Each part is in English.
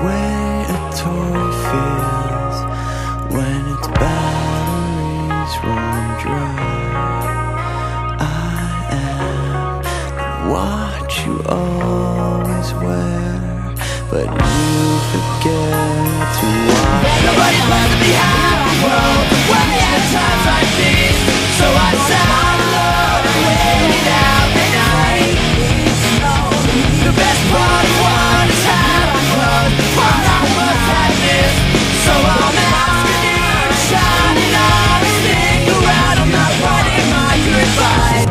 way a toy feels when its batteries run dry. I am the watch you always wear, but you forget to watch. Nobody wants to be happy, world, way at times like these. So I sound alone and waiting out the night. The best part of what has happened, what I must have missed. So I'm asking you to shine it on and stick around. I'm not writing my goodbye.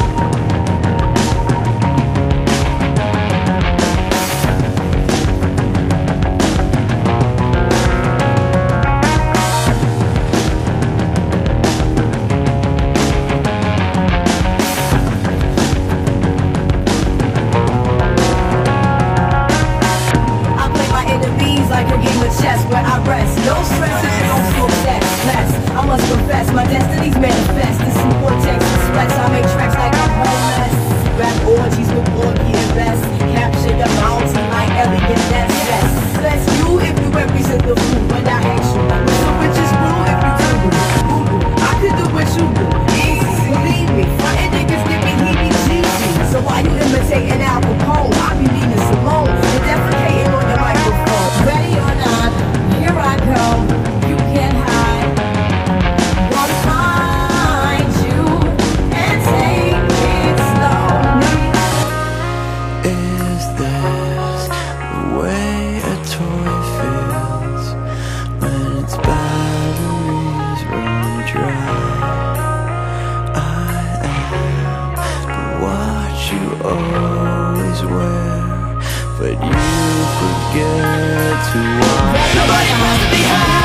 Like a game of chess where I rest. No stress if you don't feel less. I must confess, my destiny's manifest. This is vortex and sweats. I make tracks like I'm homeless. Rap orgies with Borgie and Best. Capture the mountain like Elliot Ness. Bless you if you represent the food when I hate you. With the richest brew if you do. I could do what you do. Easy, believe me. Frontin' niggas give me heebie-jeebies. So why you imitating Al Capone? I be needing Simone and defecating on your microphone. Ready or not, here I go. You can't hide. Gonna find you and take it slowly. Is this the way a toy feels when its batteries run dry? I am the watch you always wear, but you forget to watch. Nobody wants to be happy.